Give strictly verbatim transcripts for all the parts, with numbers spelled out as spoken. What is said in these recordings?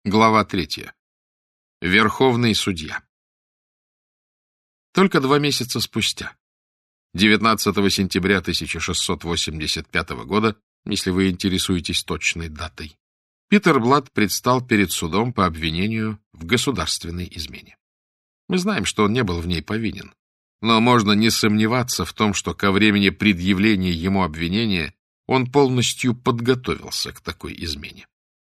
Глава третья. Верховный судья. Только два месяца спустя, девятнадцатого сентября тысяча шестьсот восемьдесят пятого года, если вы интересуетесь точной датой, Питер Блад предстал перед судом по обвинению в государственной измене. Мы знаем, что он не был в ней повинен, но можно не сомневаться в том, что ко времени предъявления ему обвинения он полностью подготовился к такой измене.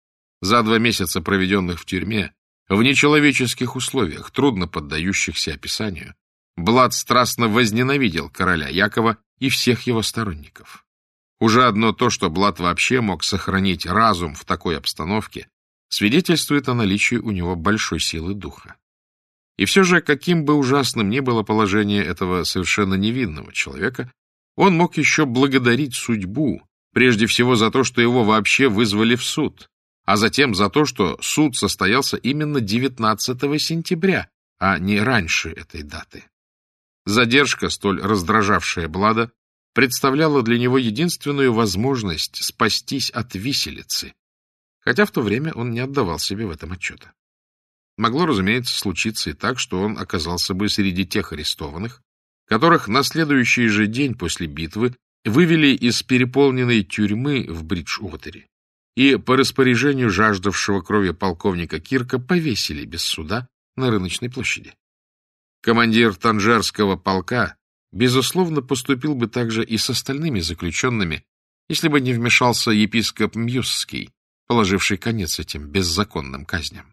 За два месяца, проведенных в тюрьме, в нечеловеческих условиях, трудно поддающихся описанию, Блад страстно возненавидел короля Якова и всех его сторонников. Уже одно то, что Блад вообще мог сохранить разум в такой обстановке, свидетельствует о наличии у него большой силы духа. И все же, каким бы ужасным ни было положение этого совершенно невинного человека, он мог еще благодарить судьбу, прежде всего за то, что его вообще вызвали в суд, а затем за то, что суд состоялся именно девятнадцатого сентября, а не раньше этой даты. Задержка, столь раздражавшая Блада, представляла для него единственную возможность спастись от виселицы, хотя в то время он не отдавал себе в этом отчета. Могло, разумеется, случиться и так, что он оказался бы среди тех арестованных, которых на следующий же день после битвы вывели из переполненной тюрьмы в Бриджуотере и по распоряжению жаждавшего крови полковника Кирка повесили без суда на рыночной площади. Командир Танжерского полка, безусловно, поступил бы также и с остальными заключенными, если бы не вмешался епископ Мьюзский, положивший конец этим беззаконным казням.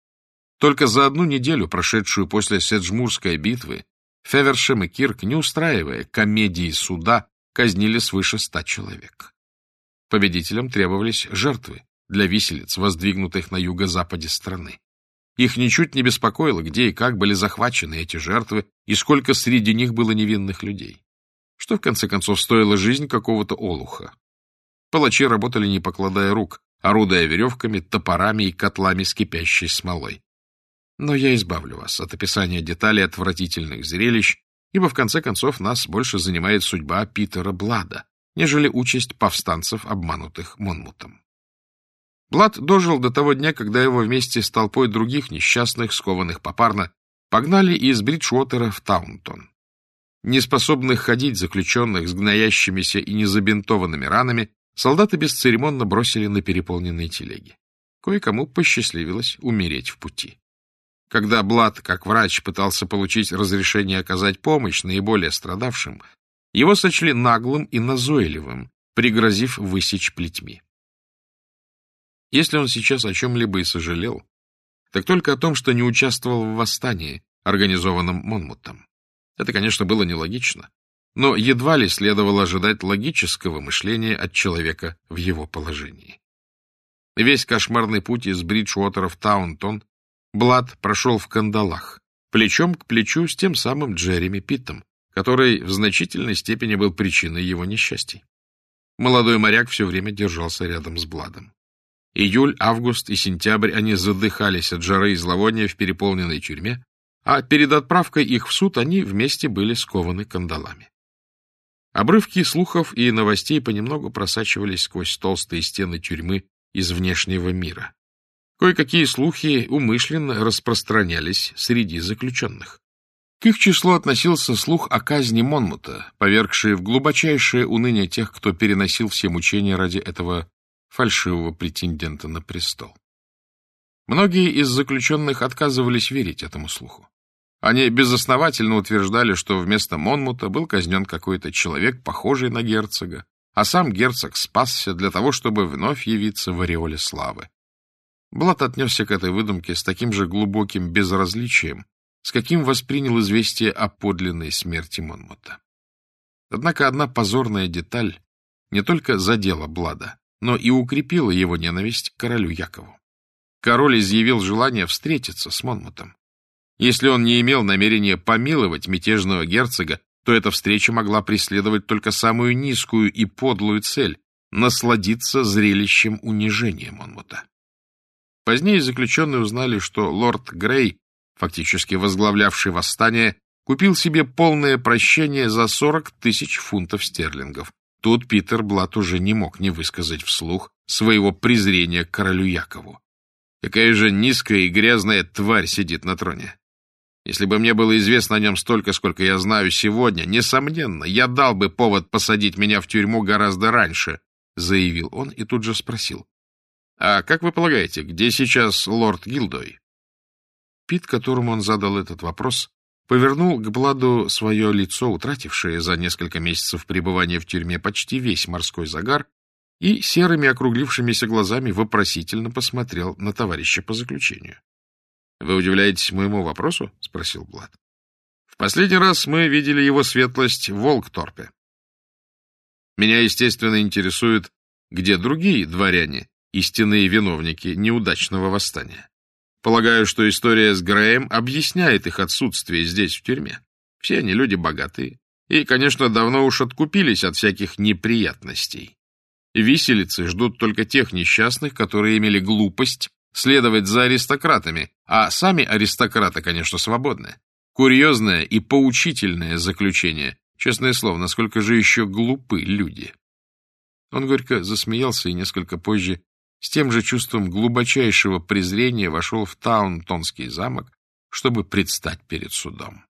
Только за одну неделю, прошедшую после Седжмурской битвы, Февершем и Кирк, не устраивая комедии суда, казнили свыше ста человек. Победителям требовались жертвы для виселиц, воздвигнутых на юго-западе страны. Их ничуть не беспокоило, где и как были захвачены эти жертвы, и сколько среди них было невинных людей. Что, в конце концов, стоила жизнь какого-то олуха. Палачи работали, не покладая рук, орудуя веревками, топорами и котлами с кипящей смолой. Но я избавлю вас от описания деталей отвратительных зрелищ, ибо, в конце концов, нас больше занимает судьба Питера Блада, нежели участь повстанцев, обманутых Монмутом. Блад дожил до того дня, когда его вместе с толпой других несчастных, скованных попарно, погнали из Бриджуотера в Таунтон. Неспособных ходить заключенных с гноящимися и незабинтованными ранами солдаты бесцеремонно бросили на переполненные телеги. Кое-кому посчастливилось умереть в пути. Когда Блад, как врач, пытался получить разрешение оказать помощь наиболее страдавшим, его сочли наглым и назойливым, пригрозив высечь плетьми. Если он сейчас о чем-либо и сожалел, так только о том, что не участвовал в восстании, организованном Монмутом. Это, конечно, было нелогично, но едва ли следовало ожидать логического мышления от человека в его положении. Весь кошмарный путь из Бриджуотера в Таунтон Блад прошел в кандалах, плечом к плечу с тем самым Джереми Питтом, который в значительной степени был причиной его несчастий. Молодой моряк все время держался рядом с Бладом. Июль, август и сентябрь они задыхались от жары и зловония в переполненной тюрьме, а перед отправкой их в суд они вместе были скованы кандалами. Обрывки слухов и новостей понемногу просачивались сквозь толстые стены тюрьмы из внешнего мира. Кое-какие слухи умышленно распространялись среди заключенных. К их числу относился слух о казни Монмута, повергший в глубочайшее уныние тех, кто переносил все мучения ради этого фальшивого претендента на престол. Многие из заключенных отказывались верить этому слуху. Они безосновательно утверждали, что вместо Монмута был казнен какой-то человек, похожий на герцога, а сам герцог спасся для того, чтобы вновь явиться в ореоле славы. Блад отнесся к этой выдумке с таким же глубоким безразличием, с каким воспринял известие о подлинной смерти Монмута. Однако одна позорная деталь не только задела Блада, но и укрепила его ненависть к королю Якову. Король изъявил желание встретиться с Монмутом. Если он не имел намерения помиловать мятежного герцога, то эта встреча могла преследовать только самую низкую и подлую цель — насладиться зрелищем унижения Монмута. Позднее заключенные узнали, что лорд Грей, фактически возглавлявший восстание, купил себе полное прощение за сорок тысяч фунтов стерлингов. Тут Питер Блад уже не мог не высказать вслух своего презрения к королю Якову. Какая же низкая и грязная тварь сидит на троне. Если бы мне было известно о нем столько, сколько я знаю сегодня, несомненно, я дал бы повод посадить меня в тюрьму гораздо раньше, — заявил он и тут же спросил. — А как вы полагаете, где сейчас лорд Гилдой? Пит, которому он задал этот вопрос, повернул к Бладу свое лицо, утратившее за несколько месяцев пребывания в тюрьме почти весь морской загар, и серыми округлившимися глазами вопросительно посмотрел на товарища по заключению. — Вы удивляетесь моему вопросу? — спросил Блад. — В последний раз мы видели его светлость в Волкторпе. Меня, естественно, интересует, где другие дворяне, истинные виновники неудачного восстания. Полагаю, что история с Грэем объясняет их отсутствие здесь, в тюрьме. Все они люди богатые и, конечно, давно уж откупились от всяких неприятностей. Виселицы ждут только тех несчастных, которые имели глупость следовать за аристократами, а сами аристократы, конечно, свободны. Курьезное и поучительное заключение. Честное слово, насколько же еще глупы люди. Он горько засмеялся и несколько позже с тем же чувством глубочайшего презрения вошел в Таунтонский замок, чтобы предстать перед судом.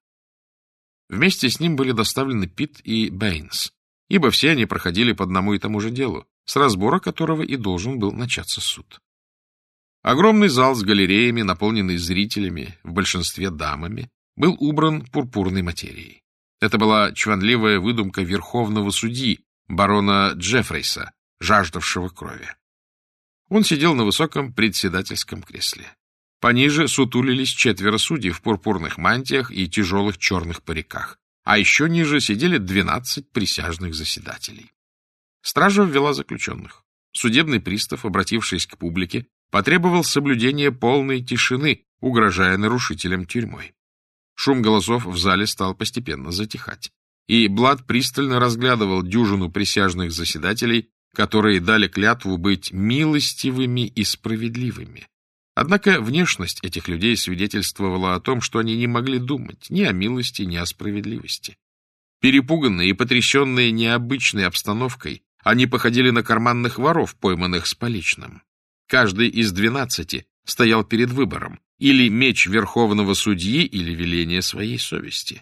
Вместе с ним были доставлены Пит и Бэйнс, ибо все они проходили по одному и тому же делу, с разбора которого и должен был начаться суд. Огромный зал с галереями, наполненный зрителями, в большинстве дамами, был убран пурпурной материей. Это была чванливая выдумка верховного судьи, барона Джеффрейса, жаждавшего крови. Он сидел на высоком председательском кресле. Пониже сутулились четверо судей в пурпурных мантиях и тяжелых черных париках, а еще ниже сидели двенадцать присяжных заседателей. Стража ввела заключенных. Судебный пристав, обратившись к публике, потребовал соблюдения полной тишины, угрожая нарушителям тюрьмой. Шум голосов в зале стал постепенно затихать, и Блад пристально разглядывал дюжину присяжных заседателей, которые дали клятву быть милостивыми и справедливыми. Однако внешность этих людей свидетельствовала о том, что они не могли думать ни о милости, ни о справедливости. Перепуганные и потрясенные необычной обстановкой, они походили на карманных воров, пойманных с поличным. Каждый из двенадцати стоял перед выбором: или меч верховного судьи, или веление своей совести.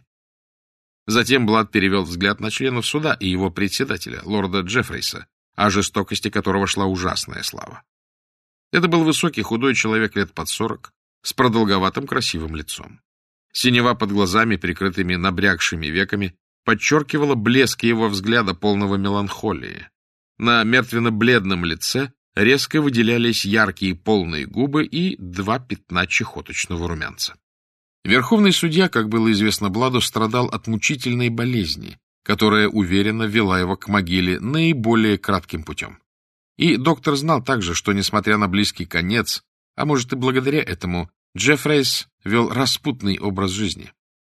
Затем Блад перевел взгляд на членов суда и его председателя, лорда Джеффрейса, о жестокости которого шла ужасная слава. Это был высокий худой человек лет под сорок, с продолговатым красивым лицом. Синева под глазами, прикрытыми набрякшими веками, подчеркивала блеск его взгляда, полного меланхолии. На мертвенно-бледном лице резко выделялись яркие полные губы и два пятна чехоточного румянца. Верховный судья, как было известно Бладу, страдал от мучительной болезни, которая уверенно вела его к могиле наиболее кратким путем. И доктор знал также, что, несмотря на близкий конец, а может и благодаря этому, Джеффрейс вел распутный образ жизни.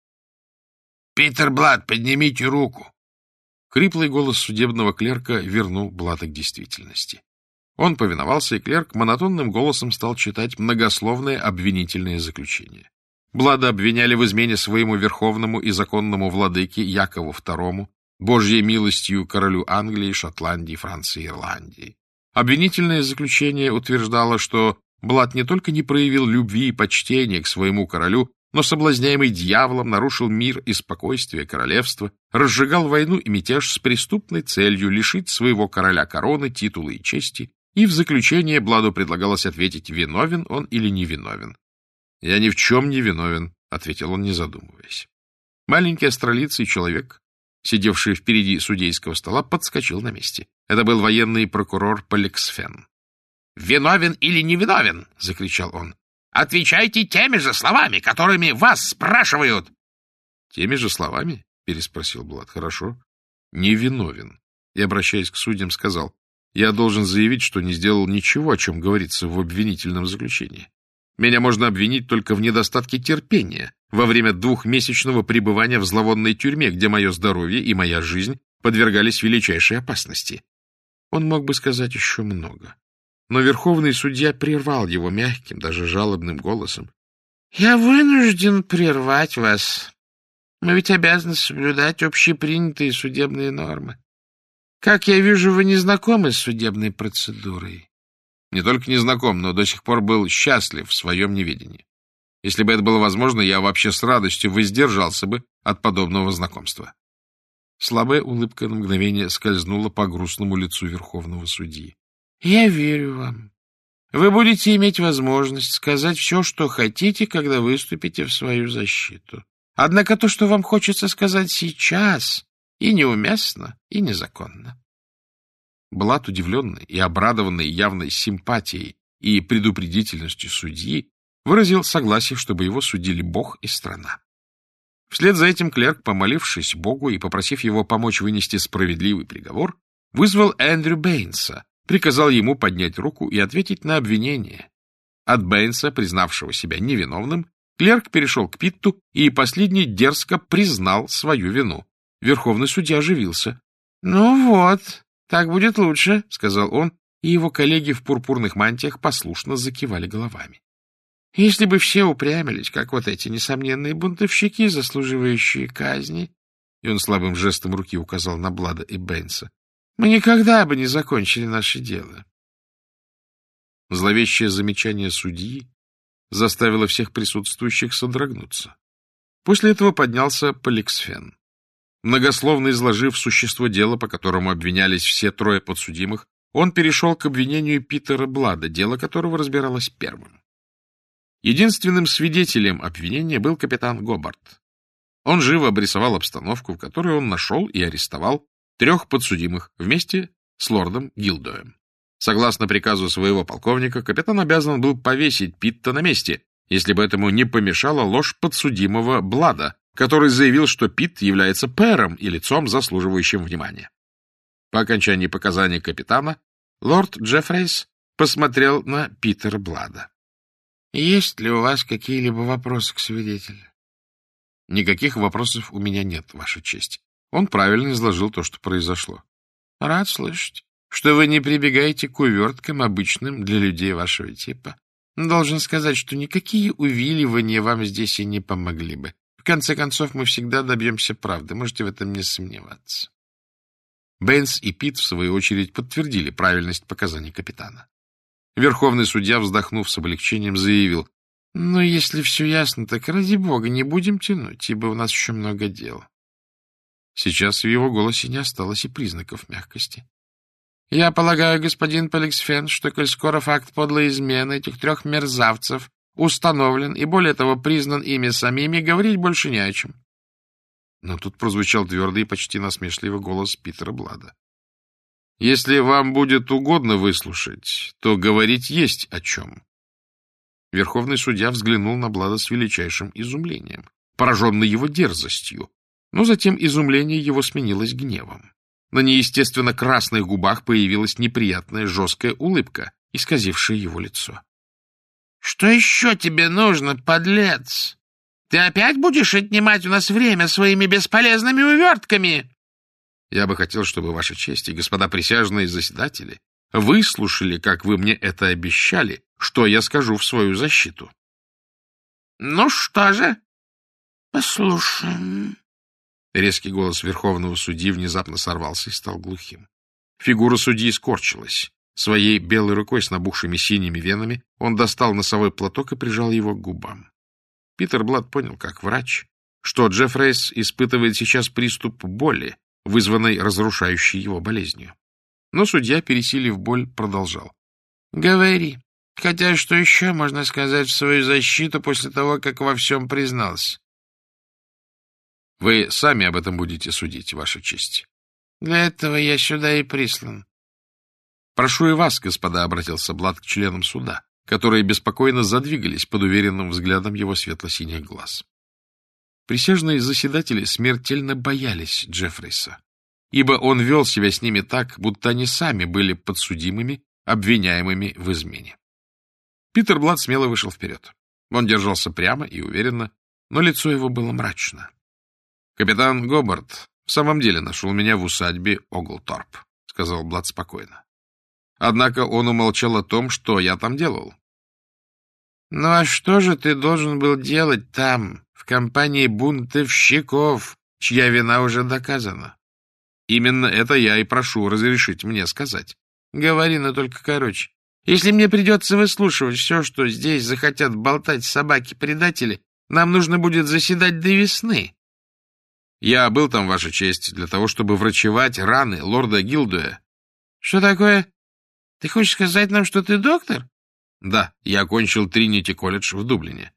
«Питер Блад, поднимите руку!» Хриплый голос судебного клерка вернул Блада к действительности. Он повиновался, и клерк монотонным голосом стал читать многословное обвинительное заключение. Блада обвиняли в измене своему верховному и законному владыке Якову второму, Божьей милостью королю Англии, Шотландии, Франции и Ирландии. Обвинительное заключение утверждало, что Блад не только не проявил любви и почтения к своему королю, но, соблазняемый дьяволом, нарушил мир и спокойствие королевства, разжигал войну и мятеж с преступной целью лишить своего короля короны, титула и чести, и в заключение Бладу предлагалось ответить, виновен он или невиновен. «Я ни в чем не виновен», — ответил он, не задумываясь. Маленький австралийский человек, сидевший впереди судейского стола, подскочил на месте. Это был военный прокурор Поликсфен. «Виновен или невиновен?» — закричал он. «Отвечайте теми же словами, которыми вас спрашивают!» «Теми же словами?» — переспросил Блад. «Хорошо. Невиновен». И, обращаясь к судьям, сказал: «Я должен заявить, что не сделал ничего, о чем говорится в обвинительном заключении. Меня можно обвинить только в недостатке терпения во время двухмесячного пребывания в зловонной тюрьме, где мое здоровье и моя жизнь подвергались величайшей опасности». Он мог бы сказать еще много, но верховный судья прервал его мягким, даже жалобным голосом. «Я вынужден прервать вас. Мы ведь обязаны соблюдать общепринятые судебные нормы. Как я вижу, вы не знакомы с судебной процедурой. Не только не знаком, но до сих пор был счастлив в своем неведении. Если бы это было возможно, я вообще с радостью воздержался бы от подобного знакомства. Слабая улыбка на мгновение скользнула по грустному лицу верховного судьи. — Я верю вам. Вы будете иметь возможность сказать все, что хотите, когда выступите в свою защиту. Однако то, что вам хочется сказать сейчас, и неуместно, и незаконно. Блат, удивленный и обрадованный явной симпатией и предупредительностью судьи, выразил согласие, чтобы его судили Бог и страна. Вслед за этим клерк, помолившись Богу и попросив его помочь вынести справедливый приговор, вызвал Эндрю Бэйнса, приказал ему поднять руку и ответить на обвинение. От Бэйнса, признавшего себя невиновным, клерк перешел к Питту, и последний дерзко признал свою вину. Верховный судья оживился. — Ну вот, так будет лучше, — сказал он, и его коллеги в пурпурных мантиях послушно закивали головами. Если бы все упрямились, как вот эти несомненные бунтовщики, заслуживающие казни, и он слабым жестом руки указал на Блада и Бэйнса, мы никогда бы не закончили наше дело. Зловещее замечание судьи заставило всех присутствующих содрогнуться. После этого поднялся Поликсфен. Многословно изложив существо дела, по которому обвинялись все трое подсудимых, он перешел к обвинению Питера Блада, дело которого разбиралось первым. Единственным свидетелем обвинения был капитан Гобарт. Он живо обрисовал обстановку, в которой он нашел и арестовал трех подсудимых вместе с лордом Гилдоем. Согласно приказу своего полковника, капитан обязан был повесить Питта на месте, если бы этому не помешала ложь подсудимого Блада, который заявил, что Питт является пэром и лицом, заслуживающим внимания. По окончании показаний капитана лорд Джеффрейс посмотрел на Питера Блада. — Есть ли у вас какие-либо вопросы к свидетелю? — Никаких вопросов у меня нет, Ваша честь. Он правильно изложил то, что произошло. — Рад слышать, что вы не прибегаете к уверткам, обычным для людей вашего типа. Должен сказать, что никакие увиливания вам здесь и не помогли бы. В конце концов, мы всегда добьемся правды, можете в этом не сомневаться. Бэйнс и Питт, в свою очередь, подтвердили правильность показаний капитана. Верховный судья, вздохнув с облегчением, заявил: «Ну, если все ясно, так ради бога не будем тянуть, ибо у нас еще много дел». Сейчас в его голосе не осталось и признаков мягкости. «Я полагаю, господин Поликсфен, что, коль скоро факт подлой измены этих трех мерзавцев установлен и, более того, признан ими самими, говорить больше не о чем». Но тут прозвучал твердый и почти насмешливый голос Питера Блада. «Если вам будет угодно выслушать, то говорить есть о чем». Верховный судья взглянул на Блада с величайшим изумлением, пораженный его дерзостью, но затем изумление его сменилось гневом. На неестественно красных губах появилась неприятная жесткая улыбка, исказившая его лицо. — Что еще тебе нужно, подлец? Ты опять будешь отнимать у нас время своими бесполезными увертками? — Я бы хотел, чтобы Ваша честь и господа присяжные заседатели выслушали, как вы мне это обещали, что я скажу в свою защиту. — Ну что же, послушаем. Резкий голос верховного судьи внезапно сорвался и стал глухим. Фигура судьи скорчилась. Своей белой рукой с набухшими синими венами он достал носовой платок и прижал его к губам. Питер Блад понял, как врач, что Джеффрейс испытывает сейчас приступ боли, вызванной разрушающей его болезнью. Но судья, пересилив боль, продолжал. — Говори. Хотя что еще можно сказать в свою защиту после того, как во всем признался? — Вы сами об этом будете судить, Ваша честь. — Для этого я сюда и прислан. — Прошу и вас, господа, — обратился Блад к членам суда, которые беспокойно задвигались под уверенным взглядом его светло-синих глаз. Присяжные заседатели смертельно боялись Джеффрейса, ибо он вел себя с ними так, будто они сами были подсудимыми, обвиняемыми в измене. Питер Блад смело вышел вперед. Он держался прямо и уверенно, но лицо его было мрачно. — Капитан Гобарт в самом деле нашел меня в усадьбе Оглторп, — сказал Блад спокойно. Однако он умолчал о том, что я там делал. — Ну а что же ты должен был делать там, в компании бунтовщиков, чья вина уже доказана? Именно это я и прошу разрешить мне сказать. Говори, но только короче. Если мне придется выслушивать все, что здесь захотят болтать собаки-предатели, нам нужно будет заседать до весны. Я был там, Ваша честь, для того, чтобы врачевать раны лорда Гилдуя. Что такое? Ты хочешь сказать нам, что ты доктор? Да, я окончил Тринити-колледж в Дублине.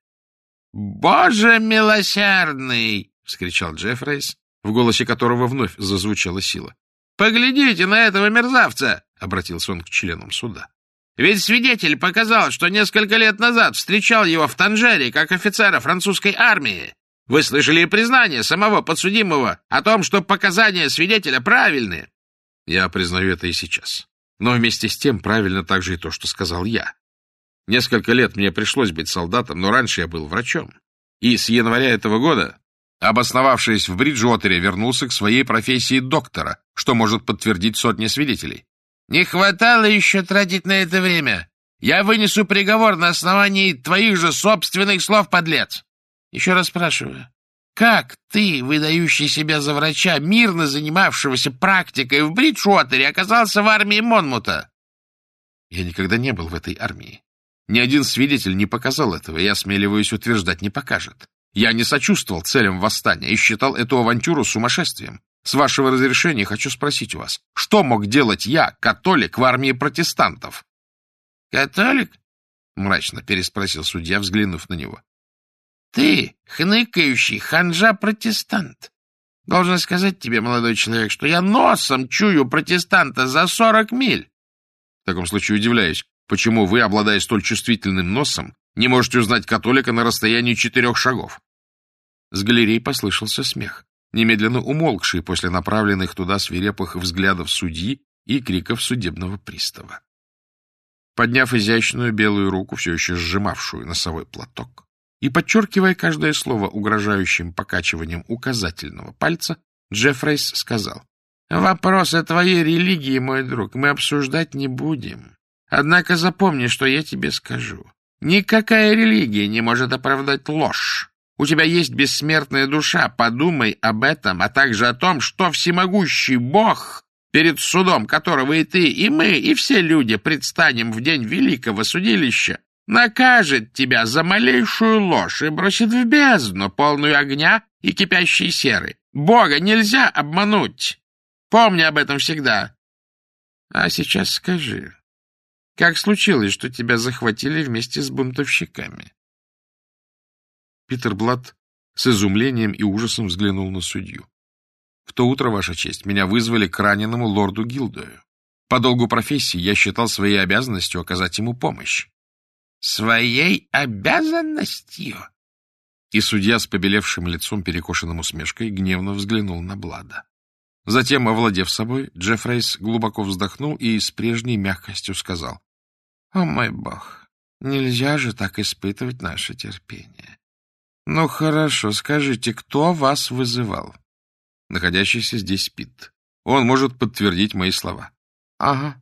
Боже милосердный! — вскричал Джеффрейс, в голосе которого вновь зазвучала сила. Поглядите на этого мерзавца! — обратился он к членам суда. Ведь свидетель показал, что несколько лет назад встречал его в Танжере как офицера французской армии. Вы слышали и признание самого подсудимого о том, что показания свидетеля правильные? Я признаю это и сейчас. Но вместе с тем правильно также и то, что сказал я. Несколько лет мне пришлось быть солдатом, но раньше я был врачом. И с января этого года, обосновавшись в Бриджуотере, вернулся к своей профессии доктора, что может подтвердить сотни свидетелей. Не хватало еще тратить на это время. Я вынесу приговор на основании твоих же собственных слов, подлец. Еще раз спрашиваю, как ты, выдающий себя за врача, мирно занимавшегося практикой в Бриджуотере, оказался в армии Монмута? Я никогда не был в этой армии. Ни один свидетель не показал этого, и, осмеливаюсь утверждать, не покажет. Я не сочувствовал целям восстания и считал эту авантюру сумасшествием. С вашего разрешения хочу спросить у вас, что мог делать я, католик, в армии протестантов? — Католик? — мрачно переспросил судья, взглянув на него. — Ты, хныкающий ханжа-протестант. Должен сказать тебе, молодой человек, что я носом чую протестанта за сорок миль. В таком случае удивляюсь, почему вы, обладая столь чувствительным носом, не можете узнать католика на расстоянии четырех шагов. С галерей послышался смех, немедленно умолкший после направленных туда свирепых взглядов судьи и криков судебного пристава. Подняв изящную белую руку, все еще сжимавшую носовой платок, и подчеркивая каждое слово угрожающим покачиванием указательного пальца, Джеффрейс сказал: «Вопрос о твоей религии, мой друг, мы обсуждать не будем. Однако запомни, что я тебе скажу. Никакая религия не может оправдать ложь. У тебя есть бессмертная душа, подумай об этом, а также о том, что всемогущий Бог, перед судом которого и ты, и мы, и все люди предстанем в день великого судилища, накажет тебя за малейшую ложь и бросит в бездну, полную огня и кипящей серы. Бога нельзя обмануть. Помни об этом всегда. А сейчас скажи, как случилось, что тебя захватили вместе с бунтовщиками?» Питер Блатт с изумлением и ужасом взглянул на судью. «В то утро, Ваша честь, меня вызвали к раненому лорду Гилдую. По долгу профессии я считал своей обязанностью оказать ему помощь». «Своей обязанностью?» И судья с побелевшим лицом, перекошенным усмешкой, гневно взглянул на Бладда. Затем, овладев собой, Джеффрейс глубоко вздохнул и с прежней мягкостью сказал: «О мой бог, нельзя же так испытывать наше терпение. Ну хорошо, скажите, кто вас вызывал?» «Находящийся здесь Пит. Он может подтвердить мои слова». «Ага,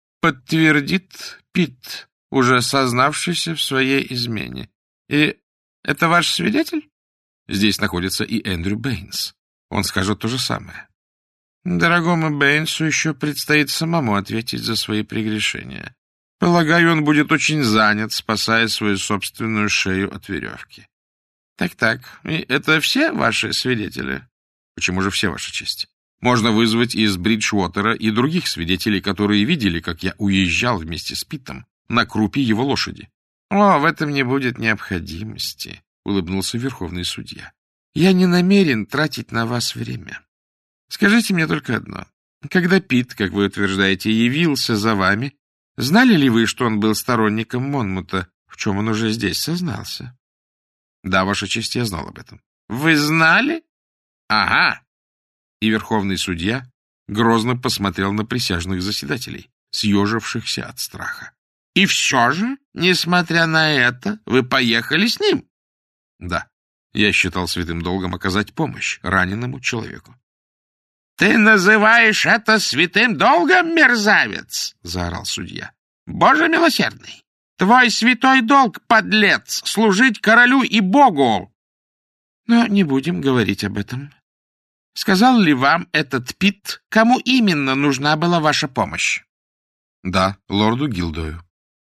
подтвердит Пит, уже сознавшийся в своей измене. И это ваш свидетель?» «Здесь находится и Эндрю Бэйнс. Он скажет то же самое». «Дорогому Бэйнсу еще предстоит самому ответить за свои прегрешения. Полагаю, он будет очень занят, спасая свою собственную шею от веревки». «Так-так, и это все ваши свидетели?» «Почему же все, Ваша честь? Можно вызвать из Бриджуотера и других свидетелей, которые видели, как я уезжал вместе с Питом на крупе его лошади». «О, в этом не будет необходимости», — улыбнулся верховный судья. «Я не намерен тратить на вас время. Скажите мне только одно. Когда Пит, как вы утверждаете, явился за вами, знали ли вы, что он был сторонником Монмута, в чем он уже здесь сознался?» «Да, Ваша честь, я знал об этом». «Вы знали? Ага». И верховный судья грозно посмотрел на присяжных заседателей, съежившихся от страха. «И все же, несмотря на это, вы поехали с ним?» «Да, я считал святым долгом оказать помощь раненому человеку». «Ты называешь это святым долгом, мерзавец?» — заорал судья. «Боже милосердный! Твой святой долг, подлец, служить королю и Богу!» «Но не будем говорить об этом. Сказал ли вам этот Пит, кому именно нужна была ваша помощь?» «Да, лорду Гилдую».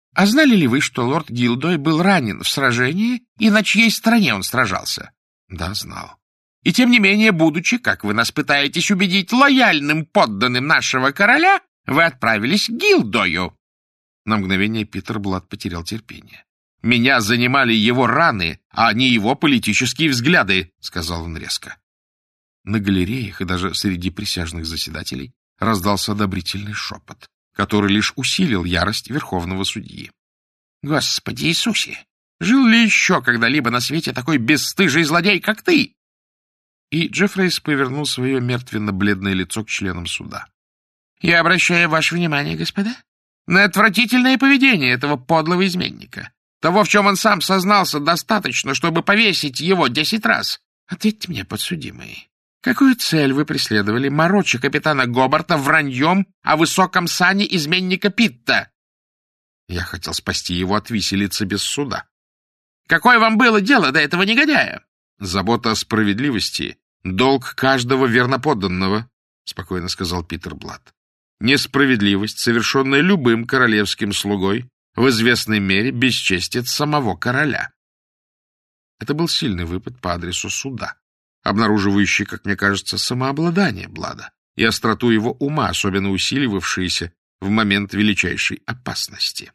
А знали ли вы, что лорд Гилдой был ранен в сражении, и на чьей стороне он сражался? Да, знал. И тем не менее, будучи, как вы нас пытаетесь убедить, лояльным подданным нашего короля, вы отправились к Гилдою. На мгновение Питер Блад потерял терпение. «Меня занимали его раны, а не его политические взгляды», — сказал он резко. На галереях и даже среди присяжных заседателей раздался одобрительный шепот, который лишь усилил ярость верховного судьи. «Господи Иисусе! Жил ли еще когда-либо на свете такой бесстыжий злодей, как ты?» И Джеффрейс повернул свое мертвенно-бледное лицо к членам суда. «Я обращаю ваше внимание, господа, на отвратительное поведение этого подлого изменника. Того, в чем он сам сознался, достаточно, чтобы повесить его десять раз. Ответьте мне, подсудимый, какую цель вы преследовали, мороча капитана Гобарта враньем о высоком сане изменника Питта?» «Я хотел спасти его от виселицы без суда». «Какое вам было дело до этого негодяя?» «Забота о справедливости — долг каждого верноподданного», — спокойно сказал Питер Блад. «Несправедливость, совершенная любым королевским слугой, в известной мере бесчестит самого короля». Это был сильный выпад по адресу суда, обнаруживающий, как мне кажется, самообладание Блада и остроту его ума, особенно усиливавшиеся в момент величайшей опасности.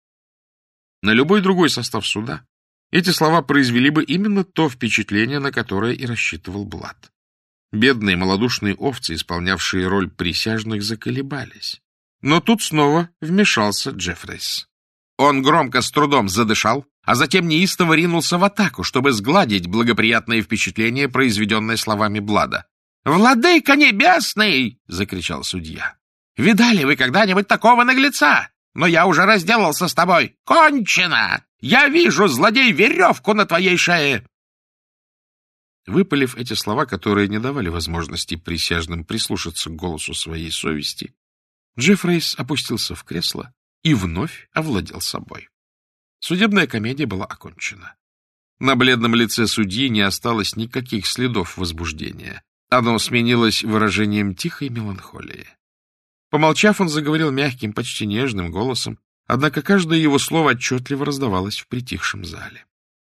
На любой другой состав суда эти слова произвели бы именно то впечатление, на которое и рассчитывал Блад. Бедные малодушные овцы, исполнявшие роль присяжных, заколебались. Но тут снова вмешался Джеффрейс. Он громко с трудом задышал, а затем неистово ринулся в атаку, чтобы сгладить благоприятное впечатление, произведенное словами Блада. «Владыка небесный!» — закричал судья. «Видали вы когда-нибудь такого наглеца? Но я уже разделался с тобой. Кончено! Я вижу, злодей, веревку на твоей шее!» Выпалив эти слова, которые не давали возможности присяжным прислушаться к голосу своей совести, Джеффрейс опустился в кресло и вновь овладел собой. Судебная комедия была окончена. На бледном лице судьи не осталось никаких следов возбуждения. Оно сменилось выражением тихой меланхолии. Помолчав, он заговорил мягким, почти нежным голосом, однако каждое его слово отчетливо раздавалось в притихшем зале.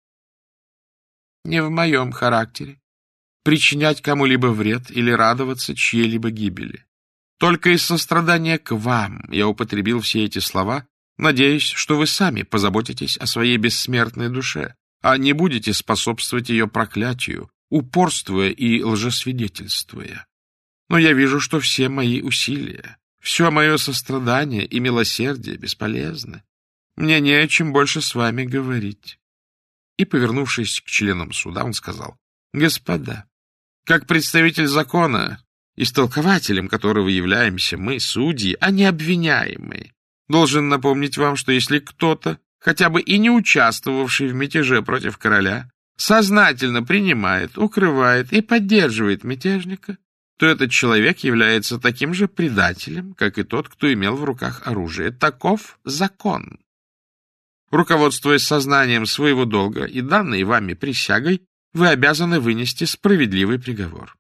«Не в моем характере причинять кому-либо вред или радоваться чьей-либо гибели. Только из сострадания к вам я употребил все эти слова, надеясь, что вы сами позаботитесь о своей бессмертной душе, а не будете способствовать ее проклятию, упорствуя и лжесвидетельствуя. Но я вижу, что все мои усилия, все мое сострадание и милосердие бесполезны. Мне не о чем больше с вами говорить». И, повернувшись к членам суда, он сказал: «Господа, как представитель закона, истолкователем которого являемся мы, судьи, а не обвиняемые, должен напомнить вам, что если кто-то, хотя бы и не участвовавший в мятеже против короля, сознательно принимает, укрывает и поддерживает мятежника, то этот человек является таким же предателем, как и тот, кто имел в руках оружие. Таков закон. Руководствуясь сознанием своего долга и данной вами присягой, вы обязаны вынести справедливый приговор».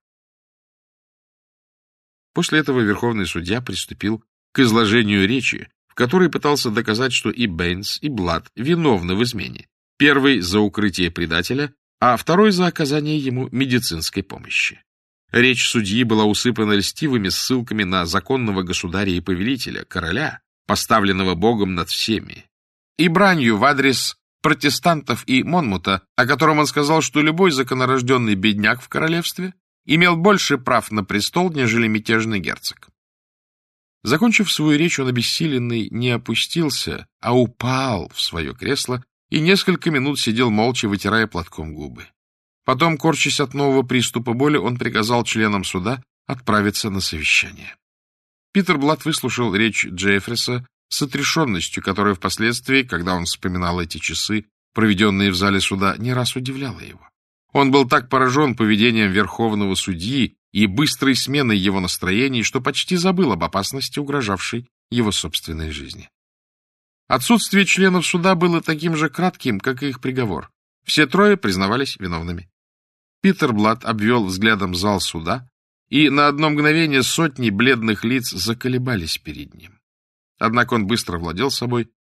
После этого верховный судья приступил к изложению речи, в которой пытался доказать, что и Бэйнс, и Блад виновны в измене. Первый за укрытие предателя, а второй за оказание ему медицинской помощи. Речь судьи была усыпана льстивыми ссылками на законного государя и повелителя, короля, поставленного Богом над всеми, и бранью в адрес протестантов и Монмута, о котором он сказал, что любой законорожденный бедняк в королевстве имел больше прав на престол, нежели мятежный герцог. Закончив свою речь, он обессиленный не опустился, а упал в свое кресло и несколько минут сидел молча, вытирая платком губы. Потом, корчась от нового приступа боли, он приказал членам суда отправиться на совещание. Питер Блад выслушал речь Джеффриса с отрешенностью, которая впоследствии, когда он вспоминал эти часы, проведенные в зале суда, не раз удивляла его. Он был так поражен поведением верховного судьи и быстрой сменой его настроений, что почти забыл об опасности, угрожавшей его собственной жизни. Отсутствие членов суда было таким же кратким, как и их приговор. Все трое признавались виновными. Питер Блад обвел взглядом зал суда, и на одно мгновение сотни бледных лиц заколебались перед ним. Однако он быстро владел собой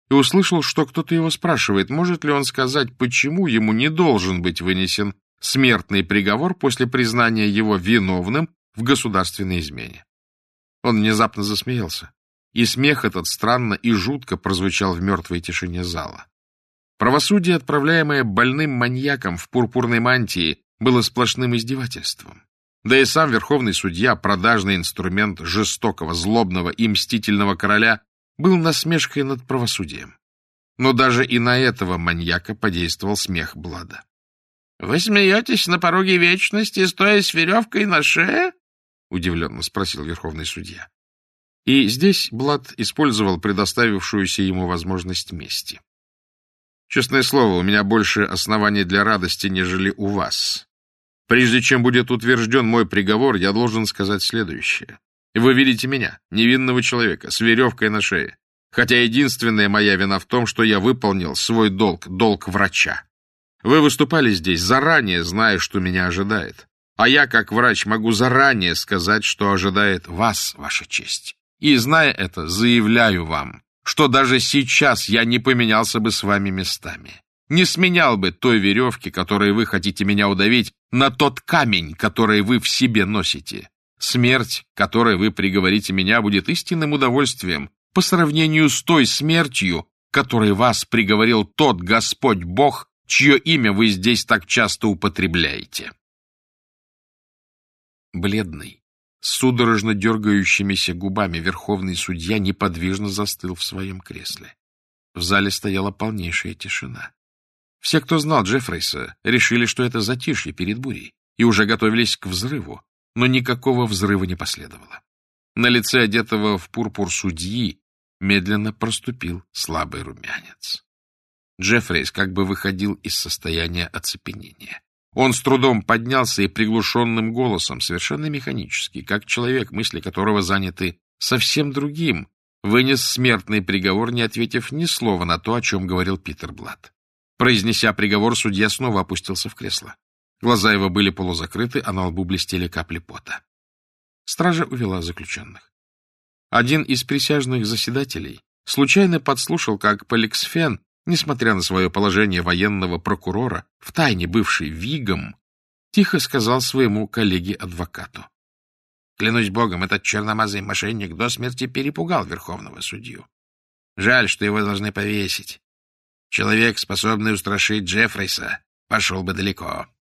и услышал, что кто-то его спрашивает, может ли он сказать, почему ему не должен быть вынесен смертный приговор после признания его виновным в государственной измене. Он внезапно засмеялся, и смех этот странно и жутко прозвучал в мертвой тишине зала. Правосудие, отправляемое больным маньяком в пурпурной мантии, было сплошным издевательством. Да и сам верховный судья, продажный инструмент жестокого, злобного и мстительного короля, был насмешкой над правосудием. Но даже и на этого маньяка подействовал смех Блада. — Вы смеетесь на пороге вечности, стоя с веревкой на шее? — удивленно спросил верховный судья. И здесь Блад использовал предоставившуюся ему возможность мести. Честное слово, у меня больше оснований для радости, нежели у вас. Прежде чем будет утвержден мой приговор, я должен сказать следующее. Вы видите меня, невинного человека, с веревкой на шее, хотя единственная моя вина в том, что я выполнил свой долг, долг врача. Вы выступали здесь, заранее зная, что меня ожидает. А я, как врач, могу заранее сказать, что ожидает вас, ваша честь. И, зная это, заявляю вам, что даже сейчас я не поменялся бы с вами местами. Не сменял бы той веревки, которой вы хотите меня удавить, на тот камень, который вы в себе носите. Смерть, которой вы приговорите меня, будет истинным удовольствием по сравнению с той смертью, которой вас приговорил тот Господь Бог, чье имя вы здесь так часто употребляете. Бледный, с судорожно дергающимися губами верховный судья неподвижно застыл в своем кресле. В зале стояла полнейшая тишина. Все, кто знал Джеффрейса, решили, что это затишье перед бурей, и уже готовились к взрыву, но никакого взрыва не последовало. На лице одетого в пурпур судьи медленно проступил слабый румянец. Джеффрейс как бы выходил из состояния оцепенения. Он с трудом поднялся и приглушенным голосом, совершенно механически, как человек, мысли которого заняты совсем другим, вынес смертный приговор, не ответив ни слова на то, о чем говорил Питер Блад. Произнеся приговор, судья снова опустился в кресло. Глаза его были полузакрыты, а на лбу блестели капли пота. Стража увела заключенных. Один из присяжных заседателей случайно подслушал, как Поликсфен, несмотря на свое положение военного прокурора, втайне бывший вигом, тихо сказал своему коллеге-адвокату: «Клянусь богом, этот черномазый мошенник до смерти перепугал верховного судью. Жаль, что его должны повесить. Человек, способный устрашить Джеффрейса, пошел бы далеко».